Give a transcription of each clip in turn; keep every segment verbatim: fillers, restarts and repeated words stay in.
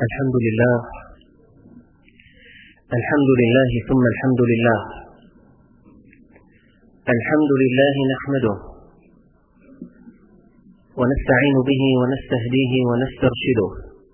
الحمد لله الحمد لله ثم الحمد لله الحمد لله نحمده ونستعين به ونستهديه ونسترشده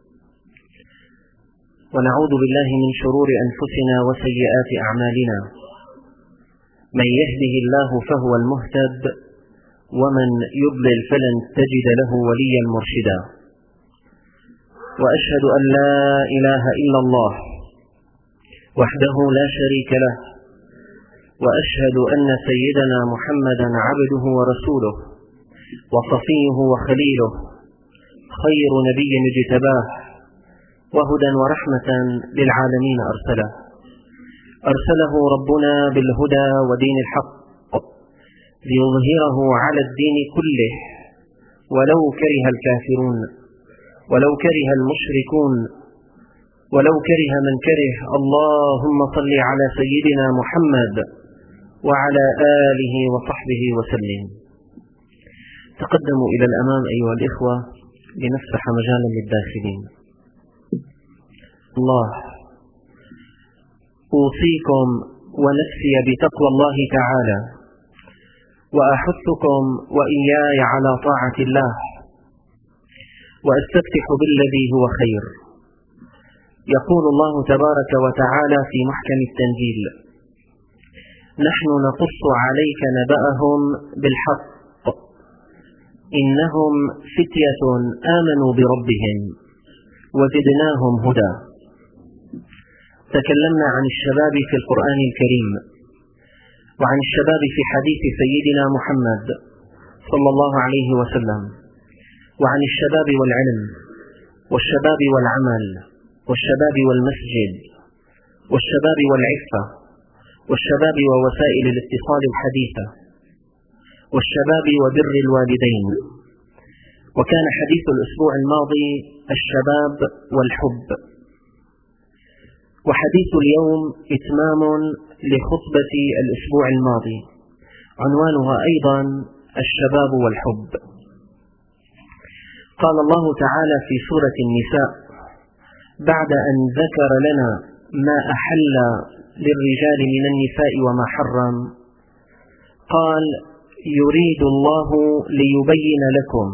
ونعوذ بالله من شرور أنفسنا وسيئات أعمالنا. من يهده الله فهو المهتد ومن يضلل فلن تجد له وليا مرشدا. وأشهد أن لا إله إلا الله وحده لا شريك له، وأشهد أن سيدنا محمدا عبده ورسوله وصفيه وخليله، خير نبي اجتباه وهدى ورحمة للعالمين أرسله أرسله ربنا بالهدى ودين الحق ليظهره على الدين كله ولو كره الكافرون ولو كره المشركون ولو كره من كره. اللهم صل على سيدنا محمد وعلى آله وصحبه وسلم. تقدموا إلى الأمام أيها الإخوة لنفتح مجالا للداخلين. الله أوصيكم ونفسي بتقوى الله تعالى، وأحثكم وإياي على طاعة الله، وأستفتح بالذي هو خير. يقول الله تبارك وتعالى في محكم التنزيل: نحن نقص عليك نبأهم بالحق إنهم فتية آمنوا بربهم وزدناهم هدى. تكلمنا عن الشباب في القرآن الكريم، وعن الشباب في حديث سيدنا محمد صلى الله عليه وسلم، وعن الشباب والعلم، والشباب والعمل، والشباب والمسجد، والشباب والعفة، والشباب ووسائل الاتصال الحديثة، والشباب وبر الوالدين. وكان حديث الأسبوع الماضي الشباب والحب، وحديث اليوم إتمام لخطبة الأسبوع الماضي، عنوانها أيضا الشباب والحب. قال الله تعالى في سورة النساء بعد أن ذكر لنا ما أحل للرجال من النساء وما حرم، قال: يريد الله ليبين لكم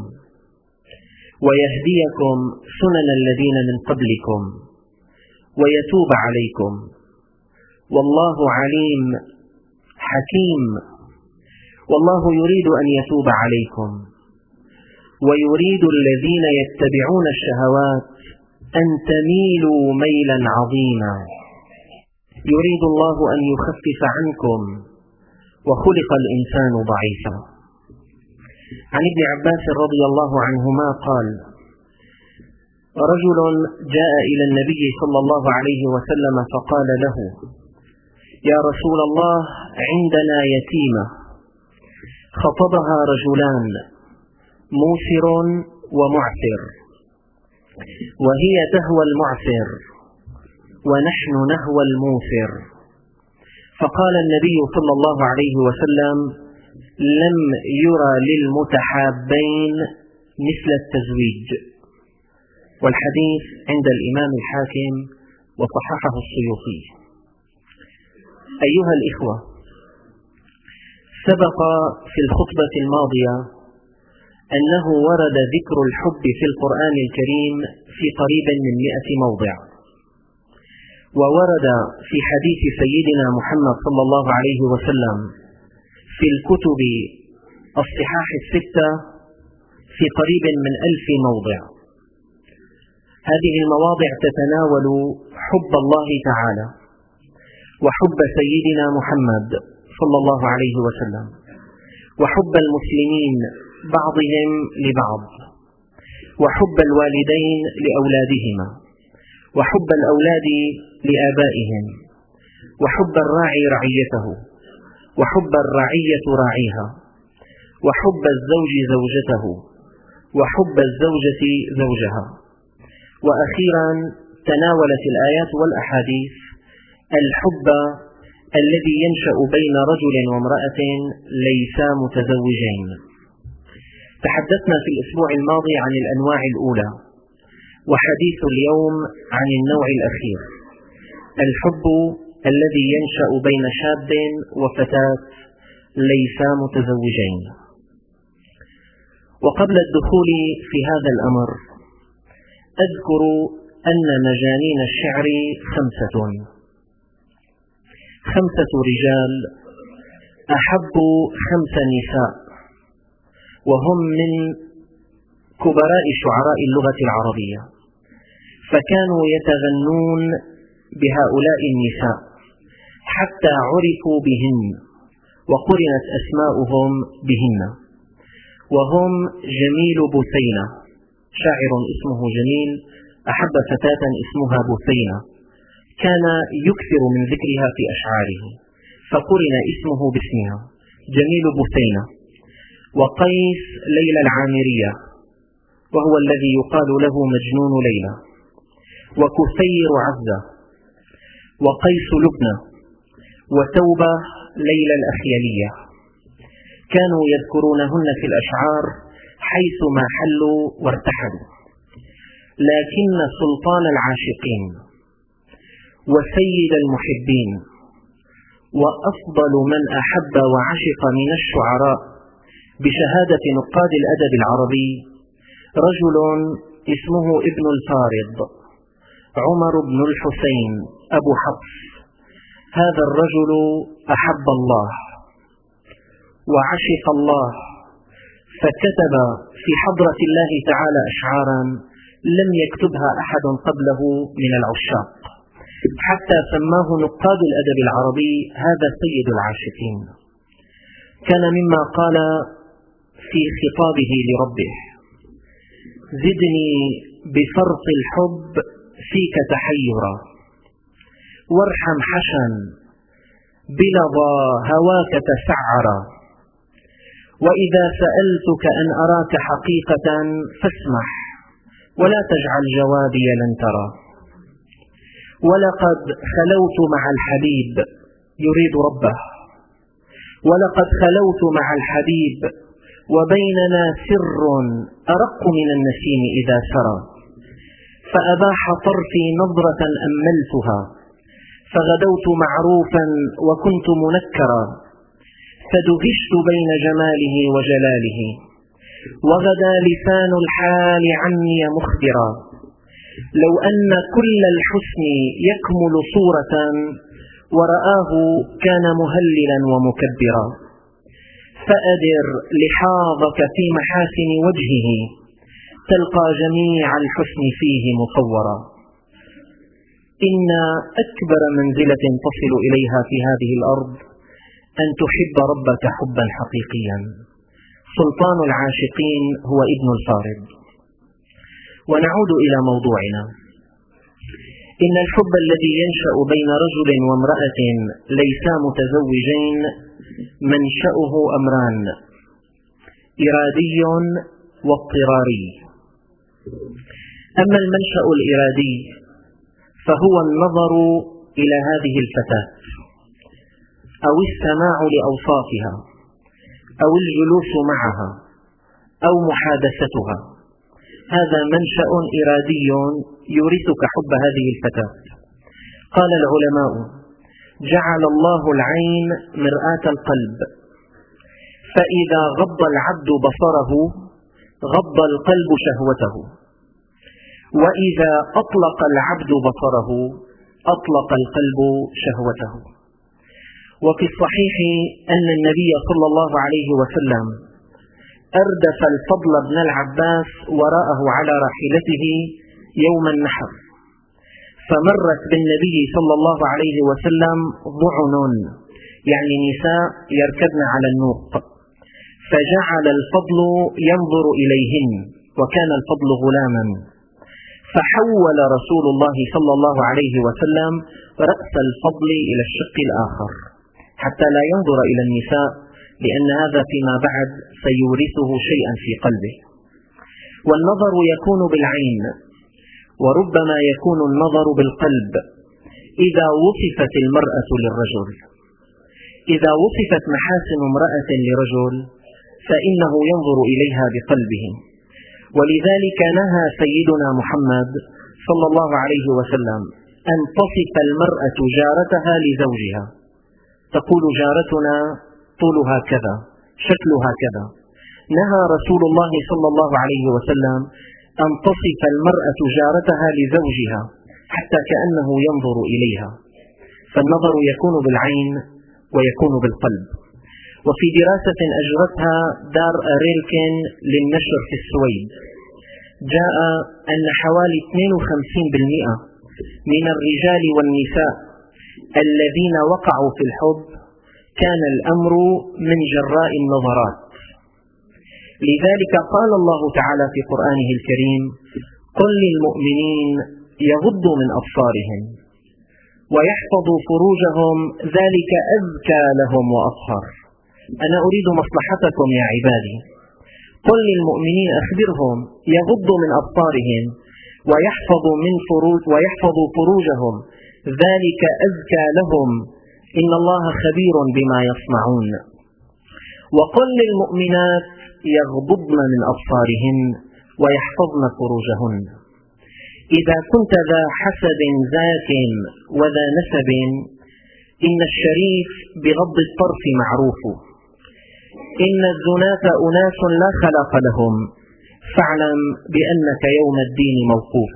ويهديكم سنن الذين من قبلكم ويتوب عليكم والله عليم حكيم. والله يريد أن يتوب عليكم ويريد الذين يتبعون الشهوات أن تميلوا ميلا عظيما. يريد الله أن يخفف عنكم وخلق الإنسان ضعيفا. عن ابن عباس رضي الله عنهما قال: رجل جاء إلى النبي صلى الله عليه وسلم فقال له: يا رسول الله، عندنا يتيمة خطبها رجلان موسر ومعسر، وهي تهوى المعسر ونحن نهوى الموسر. فقال النبي صلى الله عليه وسلم: لم يرى للمتحابين مثل التزويج. والحديث عند الإمام الحاكم وصححه السيوطي. أيها الإخوة، سبق في الخطبة الماضية أنه ورد ذكر الحب في القرآن الكريم في قريب من مئة موضع، وورد في حديث سيدنا محمد صلى الله عليه وسلم في الكتب الصحاح الستة في قريب من ألف موضع. هذه المواضع تتناول حب الله تعالى وحب سيدنا محمد صلى الله عليه وسلم، وحب المسلمين بعضهم لبعض، وحب الوالدين لأولادهما، وحب الأولاد لآبائهم، وحب الراعي رعيته، وحب الرعية راعيها، وحب الزوج زوجته، وحب الزوجة زوجها. وأخيرا تناولت الآيات والأحاديث الحب الذي ينشأ بين رجل وامرأة ليسا متزوجين. تحدثنا في الأسبوع الماضي عن الأنواع الأولى، وحديث اليوم عن النوع الأخير، الحب الذي ينشأ بين شاب وفتاة ليسا متزوجين. وقبل الدخول في هذا الأمر أذكر أن مجانين الشعر خمسة خمسة رجال أحبوا خمس نساء، وهم من كبراء شعراء اللغة العربية، فكانوا يتغنون بهؤلاء النساء حتى عرفوا بهن وقرنت أسماؤهم بهن، وهم جميل بثينة، شاعر اسمه جميل أحب فتاة اسمها بثينة، كان يكثر من ذكرها في أشعاره فقرن اسمه باسمها جميل بثينة. وقيس ليلى العامرية وهو الذي يقال له مجنون ليلى، وكثير عزة، وقيس لبنى، وتوبة ليلى الأخيلية، كانوا يذكرونهن في الأشعار حيثما حلوا وارتحلوا. لكن سلطان العاشقين وسيد المحبين وأفضل من أحب وعشق من الشعراء بشهادة نقاد الأدب العربي رجل اسمه ابن الفارض عمر بن الحسين أبو حفص. هذا الرجل أحب الله وعشق الله، فكتب في حضرة الله تعالى أشعارا لم يكتبها أحد قبله من العشاق، حتى سماه نقاد الأدب العربي هذا سيد العاشقين. كان مما قال في خطابه لربه: زدني بفرط الحب فيك تحيرا، وارحم حشا بلظى هواك تسعرا، وإذا سألتك أن أراك حقيقة فاسمح، ولا تجعل جوابي لن ترى. ولقد خلوت مع الحبيب يريد ربه، ولقد خلوت مع الحبيب وبيننا سر أرق من النسيم إذا سرى، فأباح طرفي نظرة أملتها، فغدوت معروفا وكنت منكرا، فدهشت بين جماله وجلاله، وغدا لسان الحال عني مخبرا، لو أن كل الحسن يكمل صورة ورآه كان مهللا ومكبرا، فأدر لحاظك في محاسن وجهه، تلقى جميع الحسن فيه مصورا. إن أكبر منزلة تصل إليها في هذه الأرض أن تحب ربك حبا حقيقيا. سلطان العاشقين هو ابن الفارض. ونعود إلى موضوعنا. إن الحب الذي ينشأ بين رجل وامرأة ليسا متزوجين منشأه أمران: إرادي واضطراري. أما المنشأ الإرادي فهو النظر إلى هذه الفتاة، أو السماع لأوصافها، أو الجلوس معها، أو محادثتها. هذا منشأ إرادي يورثك حب هذه الفتاة. قال العلماء: جعل الله العين مرآة القلب، فإذا غض العبد بصره غض القلب شهوته، وإذا أطلق العبد بصره أطلق القلب شهوته. وفي الصحيح أن النبي صلى الله عليه وسلم أردف الفضل بن العباس وراءه على راحلته يوم النحر، فمرت بالنبي صلى الله عليه وسلم ضعن، يعني نساء يركبن على النوق، فجعل الفضل ينظر إليهن، وكان الفضل غلاما، فحول رسول الله صلى الله عليه وسلم رأس الفضل إلى الشق الآخر حتى لا ينظر إلى النساء، لأن هذا فيما بعد سيورثه شيئا في قلبه. والنظر يكون بالعين، وربما يكون النظر بالقلب إذا وصفت المرأة للرجل. إذا وصفت محاسن امرأة لرجل فإنه ينظر إليها بقلبه، ولذلك نهى سيدنا محمد صلى الله عليه وسلم أن تصف المرأة جارتها لزوجها، تقول جارتنا طولها كذا، شكلها كذا. نهى رسول الله صلى الله عليه وسلم أن تصف المرأة جارتها لزوجها حتى كأنه ينظر إليها، فالنظر يكون بالعين ويكون بالقلب. وفي دراسة أجرتها دار أريلكن للنشر في السويد، جاء أن حوالي اثنين وخمسين بالمئة من الرجال والنساء الذين وقعوا في الحب كان الأمر من جراء النظرات. لذلك قال الله تعالى في قرآنه الكريم: قل للمؤمنين يغضوا من أبصارهم ويحفظوا فروجهم ذلك أزكى لهم وأطهر. أنا أريد مصلحتكم يا عبادي. قل للمؤمنين، أخبرهم يغضوا من أبصارهم ويحفظوا من فروج ويحفظوا فروجهم ذلك أزكى لهم إن الله خبير بما يصنعون. وقل للمؤمنات يغضضن من أبصارهن ويحفظن فروجهن. إذا كنت ذا حسب ذاك وذا نسب إن الشريف بغض الطرف معروف، إن الزناة أناس لا خلاق لهم فاعلم بأنك يوم الدين موقوف.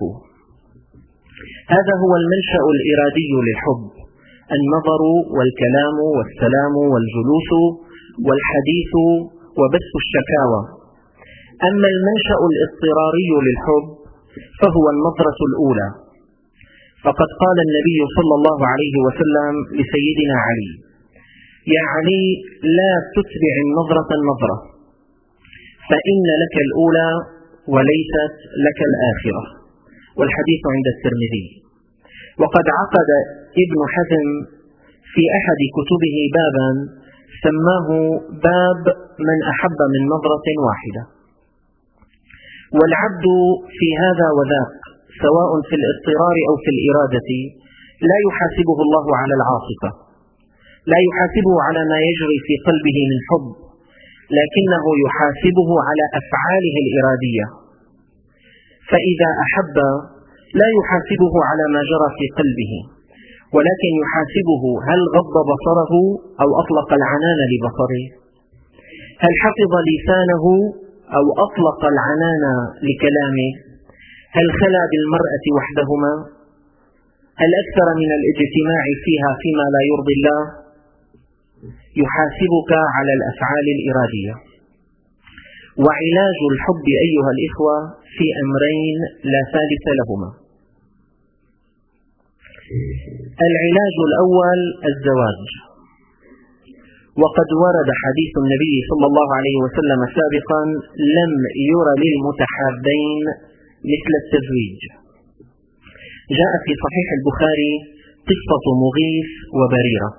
هذا هو المنشأ الإرادي للحب: النظر والكلام والسلام والجلوس والحديث وبث الشكاوى. أما المنشأ الاضطراري للحب فهو النظرة الأولى، فقد قال النبي صلى الله عليه وسلم لسيدنا علي: يا علي لا تتبع النظرة النظرة فإن لك الأولى وليست لك الآخرة. والحديث عند الترمذي. وقد عقد ابن حزم في أحد كتبه بابا سماه باب من أحب من نظرة واحدة. والعبد في هذا وذاك سواء في الاضطرار أو في الإرادة لا يحاسبه الله على العاصفة، لا يحاسبه على ما يجري في قلبه من حب، لكنه يحاسبه على أفعاله الإرادية. فإذا أحب لا يحاسبه على ما جرى في قلبه، ولكن يحاسبه هل غض بصره أو أطلق العنان لبصره، هل حفظ لسانه أو أطلق العنان لكلامه، هل خلا بالمرأة وحدهما، هل أكثر من الاجتماع فيها فيما لا يرضي الله. يحاسبك على الأفعال الإرادية. وعلاج الحب أيها الإخوة في أمرين لا ثالث لهما. العلاج الأول الزواج، وقد ورد حديث النبي صلى الله عليه وسلم سابقا: لم ير للمتحابين مثل التزويج. جاء في صحيح البخاري قصة مغيث وبريرة.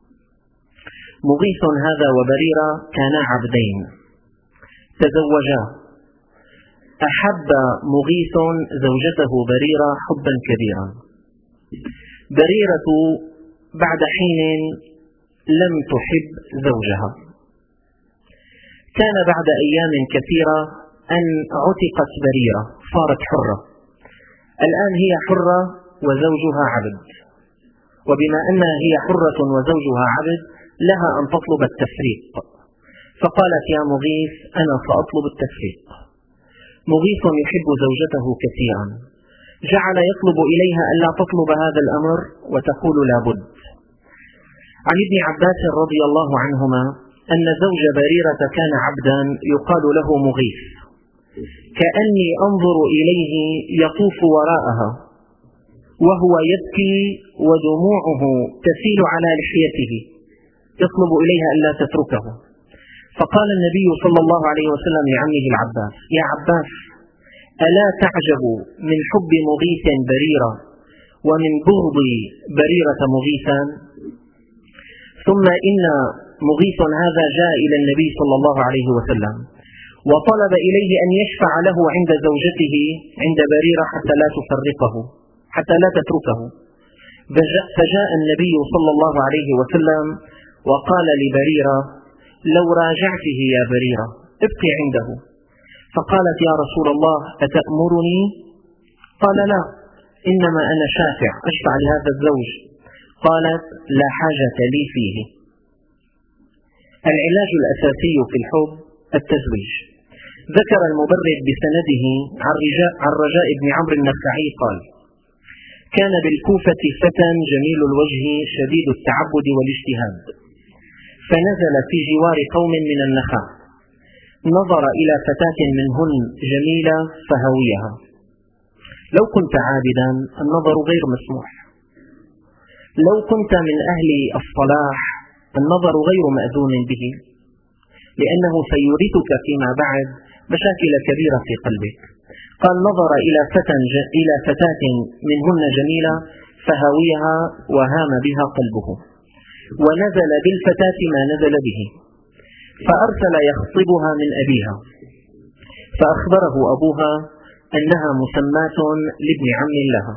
مغيث هذا وبريرة كانا عبدين تزوجا. أحب مغيث زوجته بريرة حبا كبيرا. بريرة بعد حين لم تحب زوجها. كان بعد أيام كثيرة أن عتقت بريرة، صارت حرة. الآن هي حرة وزوجها عبد، وبما أنها هي حرة وزوجها عبد لها أن تطلب التفريق. فقالت: يا مغيث أنا سأطلب التفريق. مغيث يحب زوجته كثيرا، جعل يطلب إليها ألا تطلب هذا الأمر وتقول لا بد. عن ابن عباس رضي الله عنهما أن زوج بريرة كان عبدا يقال له مغيث، كأني أنظر إليه يطوف وراءها وهو يبكي ودموعه تسيل على لحيته، يطلب إليها ألا تتركه. فقال النبي صلى الله عليه وسلم لعمه العباس: يا عباس، ألا تعجب من حب مغيث بريرة ومن بغض بريرة مغيثا؟ ثم إن مغيث هذا جاء إلى النبي صلى الله عليه وسلم وطلب إليه أن يشفع له عند زوجته عند بريرة حتى لا تفرقه، حتى لا تتركه. فجاء النبي صلى الله عليه وسلم وقال لبريرة: لو راجعته يا بريرة ابقي عنده، فقالت: يا رسول الله أتأمرني؟ قال: لا، إنما أنا شافع أشفع لهذا الزوج. قالت: لا حاجة لي فيه. العلاج الأساسي في الحب التزويج. ذكر المبرد بسنده عن رجاء بن عمرو النخعي قال: كان بالكوفة فتى جميل الوجه شديد التعبد والاجتهاد، فنزل في جوار قوم من النخاع، نظر إلى فتاة منهن جميلة فهويها. لو كنت عابدا النظر غير مسموح، لو كنت من أهل الصلاح النظر غير مأذون به، لأنه سيورثك فيما بعد مشاكل كبيرة في قلبك. قال: نظر إلى فتى إلى فتاة منهن جميلة فهويها وهام بها قلبه، ونزل بالفتاة ما نزل به، فأرسل يخطبها من أبيها، فأخبره أبوها أنها مسماة لابن عم لها.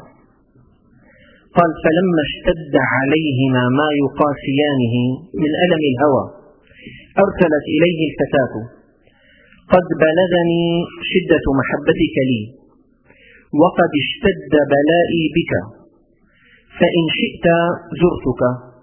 قال: فلما اشتد عليهما ما يقاسيانه من ألم الهوى أرسلت إليه الفتاة: قد بلغني شدة محبتك لي، وقد اشتد بلائي بك، فإن شئت زرتك،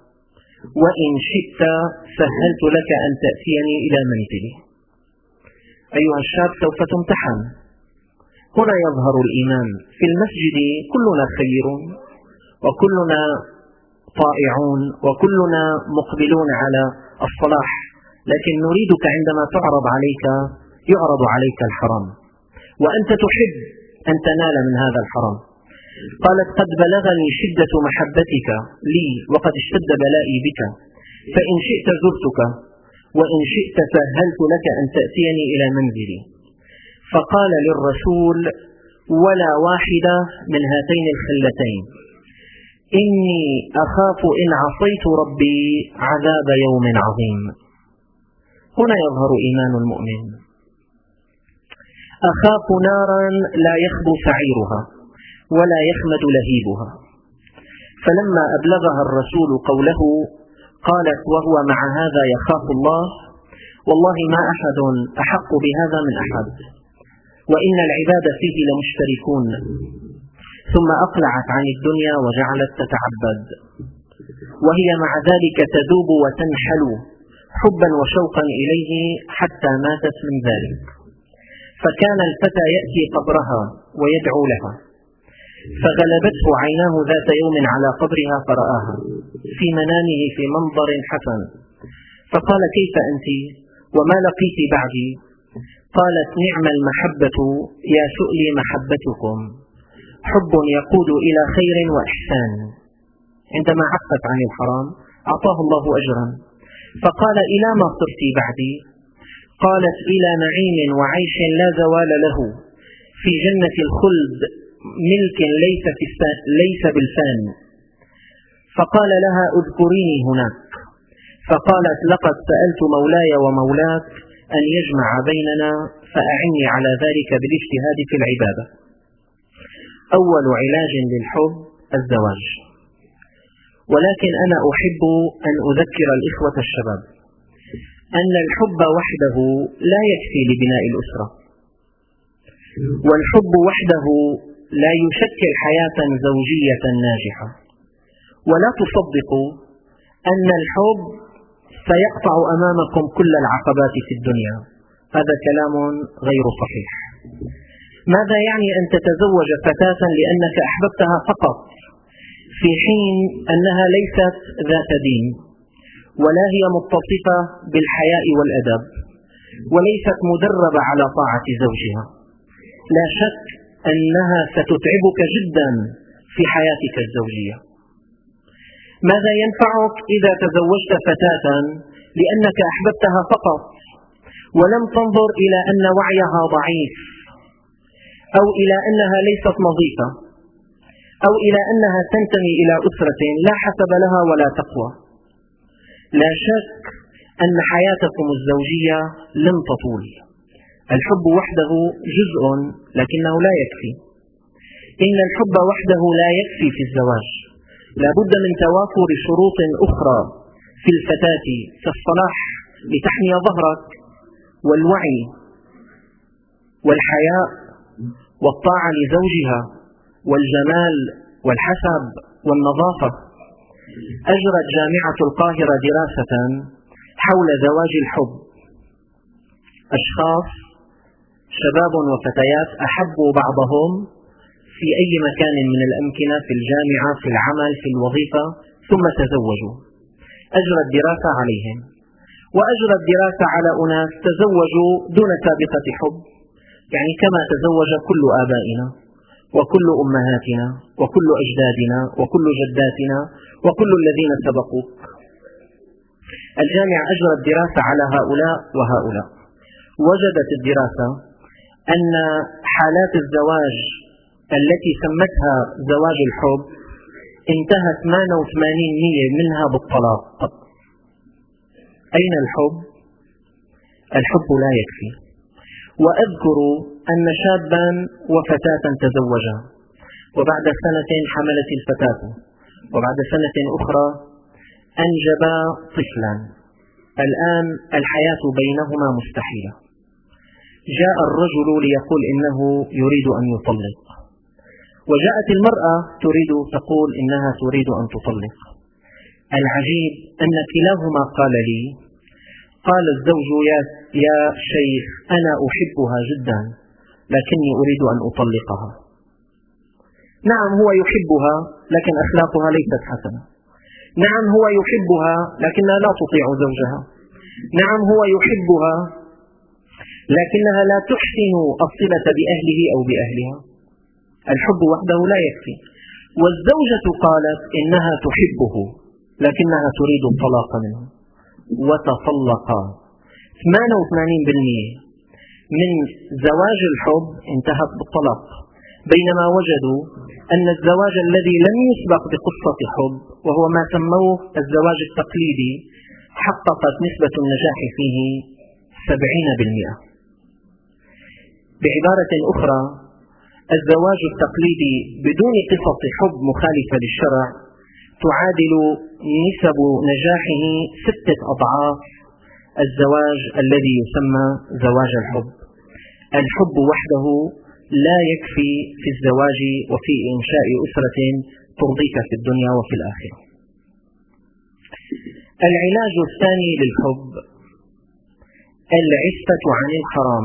وإن شئت سهلت لك أن تأتيني إلى منزلي. أيها الشاب، سوف تمتحن. هنا يظهر الإيمان. في المسجد كلنا خيرون، وكلنا طائعون، وكلنا مقبلون على الصلاح، لكن نريدك عندما تعرض عليك يعرض عليك الحرام، وأنت تحب أن تنال من هذا الحرام. قالت: قد بلغني شدة محبتك لي، وقد اشتد بلائي بك، فإن شئت زرتك، وإن شئت سهلت لك أن تأتيني إلى منزلي. فقال للرسول: ولا واحدة من هاتين الخلتين، إني أخاف إن عصيت ربي عذاب يوم عظيم. هنا يظهر إيمان المؤمن. أخاف نارا لا يخبو سعيرها ولا يخمد لهيبها. فلما أبلغها الرسول قوله قالت وهو مع هذا يخاف الله: والله ما أحد أحق بهذا من أحد، وإن العباد فيه لمشتركون. ثم أقلعت عن الدنيا وجعلت تتعبد، وهي مع ذلك تذوب وتنحل حبا وشوقا إليه حتى ماتت من ذلك. فكان الفتى يأتي قبرها ويدعو لها، فغلبته عيناه ذات يوم على قبرها فرآها في منامه في منظر حسن، فقال: كيف أنت وما لقيت بعدي؟ قالت: نعم المحبة يا سؤلي محبتكم، حب يقود إلى خير وإحسان. عندما عفت عن الحرام أعطاه الله أجرا، فقال: إلى ما صرت بعدي؟ قالت: إلى نعيم وعيش لا زوال له في جنة الخلد، ملك ليس, في ليس بالفان. فقال لها: اذكريني هناك. فقالت: لقد سألت مولاي ومولاك أن يجمع بيننا، فأعني على ذلك بالاجتهاد في العبادة. أول علاج للحب الزواج. ولكن أنا أحب أن أذكر الإخوة الشباب أن الحب وحده لا يكفي لبناء الأسرة، والحب وحده لا يشكل حياة زوجية ناجحة. ولا تصدقوا أن الحب سيقطع أمامكم كل العقبات في الدنيا، هذا كلام غير صحيح. ماذا يعني أن تتزوج فتاة لأنك أحببتها فقط، في حين أنها ليست ذات دين، ولا هي متصفة بالحياء والأدب، وليست مدربة على طاعة زوجها؟ لا شك أنها ستتعبك جدا في حياتك الزوجية. ماذا ينفعك إذا تزوجت فتاة لأنك أحببتها فقط، ولم تنظر إلى أن وعيها ضعيف، أو إلى أنها ليست نظيفة، أو إلى أنها تنتمي إلى أسرة لا حسب لها ولا تقوى؟ لا شك أن حياتكم الزوجية لن تطول. الحب وحده جزء لكنه لا يكفي. إن الحب وحده لا يكفي في الزواج، لا بد من توافر شروط أخرى في الفتاة كالصلاح لتحمي ظهرك، والوعي والحياء والطاعة لزوجها والجمال والحسب والنظافة. أجرت جامعة القاهرة دراسة حول زواج الحب. أشخاص شباب وفتيات أحبوا بعضهم في أي مكان من الأمكنة، في الجامعة، في العمل، في الوظيفة، ثم تزوجوا. أجرت دراسة عليهم، وأجرت دراسة على أناس تزوجوا دون سابقة حب، يعني كما تزوج كل آبائنا وكل أمهاتنا وكل أجدادنا وكل جداتنا وكل الذين سبقوك. الجامعة أجرت دراسة على هؤلاء وهؤلاء، وجدت الدراسة أن حالات الزواج التي سمتها زواج الحب انتهت ثمانية وثمانين بالمئة منها بالطلاق. أين الحب؟ الحب لا يكفي. وأذكر أن شابا وفتاة تزوجا، وبعد سنة حملت الفتاة، وبعد سنة أخرى أنجبا طفلا. الآن الحياة بينهما مستحيلة. جاء الرجل ليقول إنه يريد أن يطلق، وجاءت المرأة تريد تقول إنها تريد أن تطلق. العجيب أن كلاهما قال لي، قال الزوج يا, يا شيخ أنا أحبها جدا لكني أريد أن أطلقها. نعم هو يحبها لكن أخلاقها ليست حسنة. نعم هو يحبها لكنها لا تطيع زوجها. نعم هو يحبها لكنها لا تحسن الصلة بأهله أو بأهلها. الحب وحده لا يكفي. والزوجة قالت إنها تحبه لكنها تريد الطلاق منه، وتطلقا. ثمانية وثمانين بالمئة من زواج الحب انتهت بالطلاق، بينما وجدوا أن الزواج الذي لم يسبق بقصة حب، وهو ما سموه الزواج التقليدي، حققت نسبة النجاح فيه سبعين بالمئة. بعبارة أخرى، الزواج التقليدي بدون قصص حب مخالفة للشرع تعادل نسب نجاحه ستة أضعاف الزواج الذي يسمى زواج الحب. الحب وحده لا يكفي في الزواج وفي إنشاء أسرة ترضيك في الدنيا وفي الآخرة. العلاج الثاني للحب العفة عن الحرام،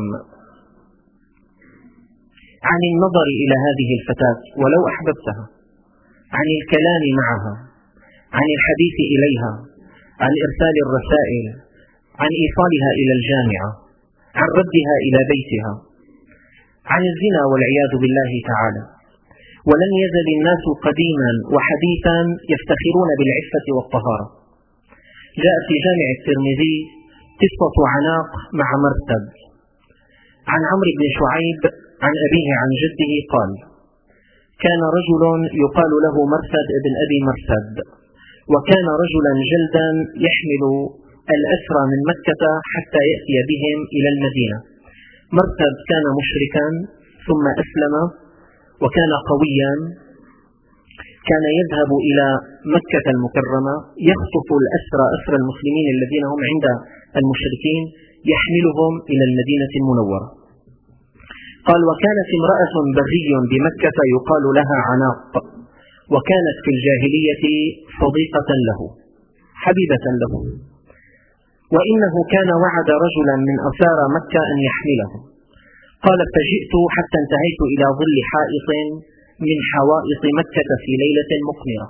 عن النظر إلى هذه الفتاة ولو أحببتها، عن الكلام معها، عن الحديث إليها، عن إرسال الرسائل، عن إيصالها إلى الجامعة، عن ردها إلى بيتها، عن الزنا والعياذ بالله تعالى. ولم يزل الناس قديما وحديثا يفتخرون بالعفة والطهارة. جاء في جامع الترمذي قصة عناق مع مرثد، عن عمرو بن شعيب عن أبيه عن جده قال: كان رجل يقال له مرثد ابن أبي مرثد، وكان رجلا جلدا يحمل الأسرى من مكة حتى يأتي بهم إلى المدينة. مرثد كان مشركا ثم أسلم وكان قويا، كان يذهب إلى مكة المكرمة يخطف الأسرى أسرى المسلمين الذين هم عند المشركين يحملهم إلى المدينة المنورة. قال: وكانت امرأة بغي بمكة يقال لها عناق، وكانت في الجاهلية صديقة له حبيبة له، وإنه كان وعد رجلا من أسارى مكة أن يحمله. قال: فجئت حتى انتهيت إلى ظل حائط من حوائط مكة في ليلة مقمرة.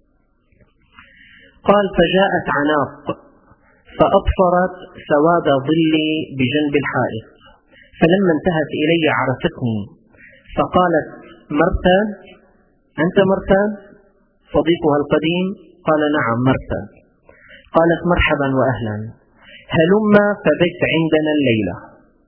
قال: فجاءت عناق فأبصرت سواد ظلي بجنب الحائط، فلما انتهت إلي عرفتني فقالت: مرثد، أنت مرثد صديقها القديم؟ قال: نعم مرثد. قالت: مرحبا وأهلا، هلما فبت عندنا الليلة.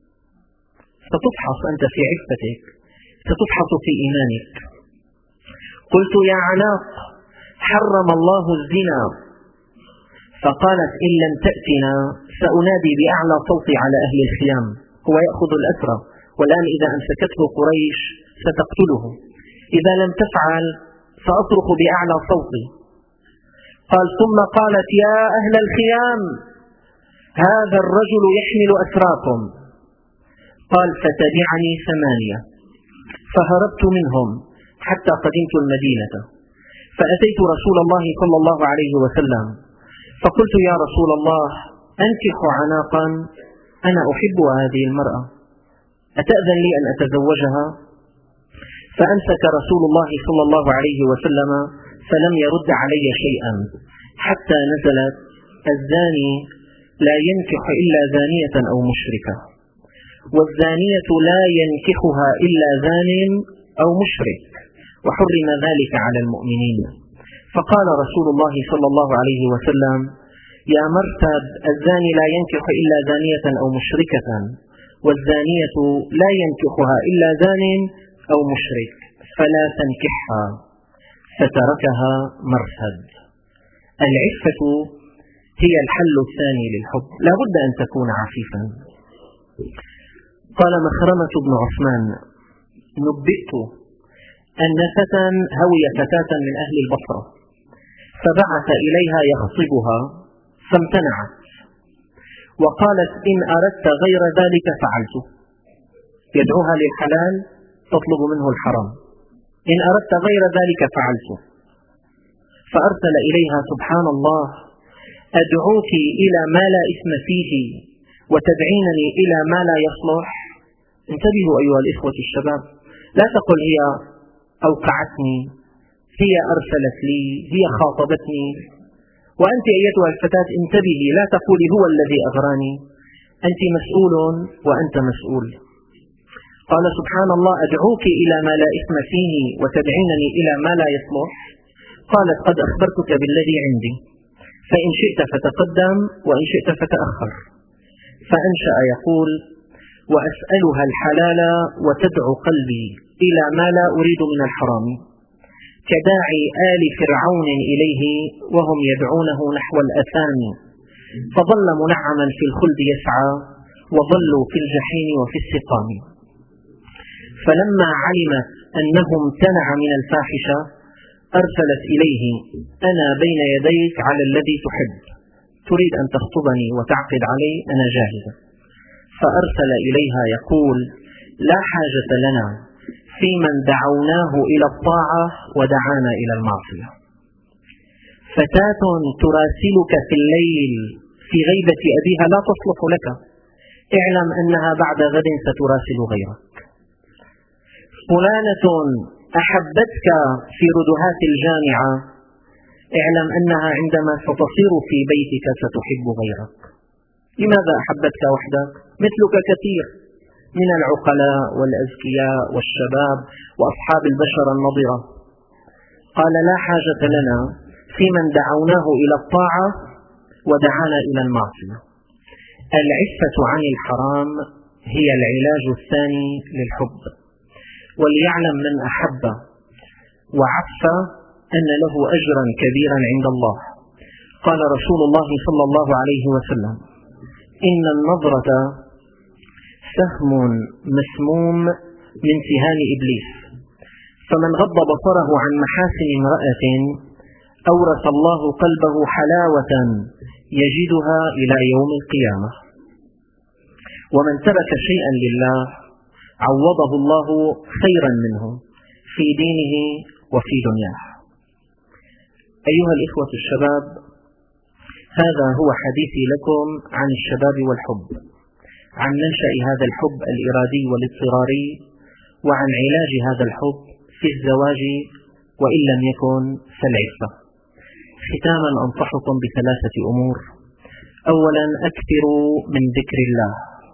ستفحص أنت في عفتك، ستفحص في إيمانك. قلت: يا عناق، حرم الله الزنا. فقالت: إن لم تأتنا سأنادي بأعلى صوتي على أهل الخيام. هو يأخذ الأسرى، والآن إذا أمسكته قريش ستقتله، إذا لم تفعل سأصرخ بأعلى صوتي. قال: ثم قالت: يا أهل الخيام، هذا الرجل يحمل أسراكم. قال: فتبعني ثمانية، فهربت منهم حتى قدمت المدينة، فأتيت رسول الله صلى الله عليه وسلم فقلت: يا رسول الله، أنكح عناقا، أنا أحب هذه المرأة، أتأذن لي أن أتزوجها؟ فأمسك رسول الله صلى الله عليه وسلم فلم يرد علي شيئا حتى نزلت: الزاني لا ينكح إلا زانية أو مشركة، والزانية لا ينكحها إلا زان أو مشرك، وحرم ذلك على المؤمنين. فقال رسول الله صلى الله عليه وسلم: يا مرتد، الزاني لا ينكح إلا زانية أو مشركة، والزانية لا ينكحها إلا زان أو مشرك، فلا تنكحها. فتركها مرتد. العفة هي الحل الثاني للحب، لا بد أن تكون عفيفا. قال مخرمة بن عثمان: نبئت أن فتى هوي فتاة من أهل البصرة فبعث إليها يخطبها فامتنعت، وقالت: إن أردت غير ذلك فعلت. يدعوها للحلال تطلب منه الحرام: إن أردت غير ذلك فعلت. فأرسل إليها: سبحان الله، أدعوك إلى ما لا إثم فيه وتدعينني إلى ما لا يصلح. انتبهوا أيها الإخوة الشباب، لا تقل هي أوقعتني، هي أرسلت لي، هي خاطبتني. وأنت أيتها الفتاة انتبهي، لا تقولي هو الذي أغراني، أنت مسؤول وأنت مسؤول. قال: سبحان الله، أدعوك إلى ما لا إثم فيه وتدعينني إلى ما لا يصلح. قالت: قد أخبرتك بالذي عندي، فإن شئت فتقدم وإن شئت فتأخر. فأنشأ يقول: وأسألها الحلال وتدعو قلبي إلى ما لا أريد من الحرام، كداعي آل فرعون إليه وهم يدعونه نحو الأثام، فظل منعما في الخلد يسعى وظلوا في الجحيم وفي السقام. فلما علمت أنه امتنع من الفاحشة أرسلت إليه: أنا بين يديك على الذي تحب، تريد أن تخطبني وتعقد علي، أنا جاهزة. فأرسل إليها يقول: لا حاجة لنا في من دعوناه إلى الطاعة ودعانا إلى المعصية. فتاة تراسلك في الليل في غيبة أبيها لا تصلح لك، اعلم أنها بعد غد ستراسل غيرك. فلانة أحبتك في ردهات الجامعة، اعلم أنها عندما ستصير في بيتك ستحب غيرك. لماذا أحبتك وحدك؟ مثلك كثير من العقلاء والأذكياء والشباب وأصحاب البشرة النضرة. قال: لا حاجة لنا في من دعوناه إلى الطاعة ودعانا إلى المعصية. العفة عن الحرام هي العلاج الثاني للحب. وليعلم من أحب وعف أن له أجرا كبيرا عند الله. قال رسول الله صلى الله عليه وسلم: إن النظرة سهم مسموم من سهام إبليس، فمن غض بصره عن محاسن امرأة أورث الله قلبه حلاوة يجدها إلى يوم القيامة. ومن ترك شيئا لله عوضه الله خيرا منه في دينه وفي دنياه. أيها الإخوة الشباب، هذا هو حديثي لكم عن الشباب والحب، عن منشأ هذا الحب الإرادي والاضطراري، وعن علاج هذا الحب في الزواج وإن لم يكن فالعفة. ختاما أنصحكم بثلاثة أمور. أولا، أكثروا من ذكر الله.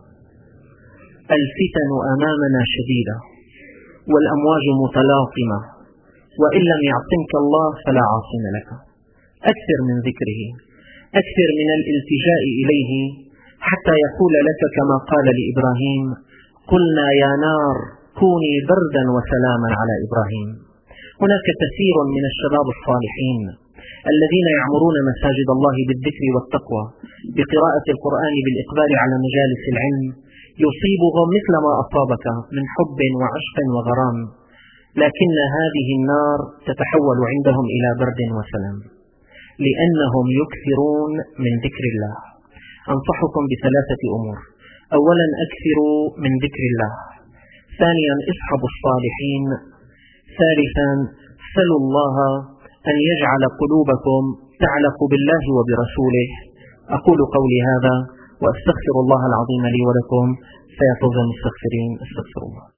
الفتن أمامنا شديدة والأمواج متلاطمة، وإن لم يعصمك الله فلا عاصم لك. أكثر من ذكره، أكثر من الالتجاء إليه حتى يقول لك كما قال لإبراهيم: قلنا يا نار كوني بردا وسلاما على إبراهيم. هناك كثير من الشباب الصالحين الذين يعمرون مساجد الله بالذكر والتقوى، بقراءة القرآن، بالإقبال على مجالس العلم، يصيبهم مثل ما أصابك من حب وعشق وغرام، لكن هذه النار تتحول عندهم إلى برد وسلام لأنهم يكثرون من ذكر الله. أنصحكم بثلاثة أمور. أولا أكثروا من ذكر الله، ثانيا اصحبوا الصالحين، ثالثا سلوا الله أن يجعل قلوبكم تعلق بالله وبرسوله. أقول قولي هذا وأستغفر الله العظيم لي ولكم، فيا فوز المستغفرين. استغفر الله.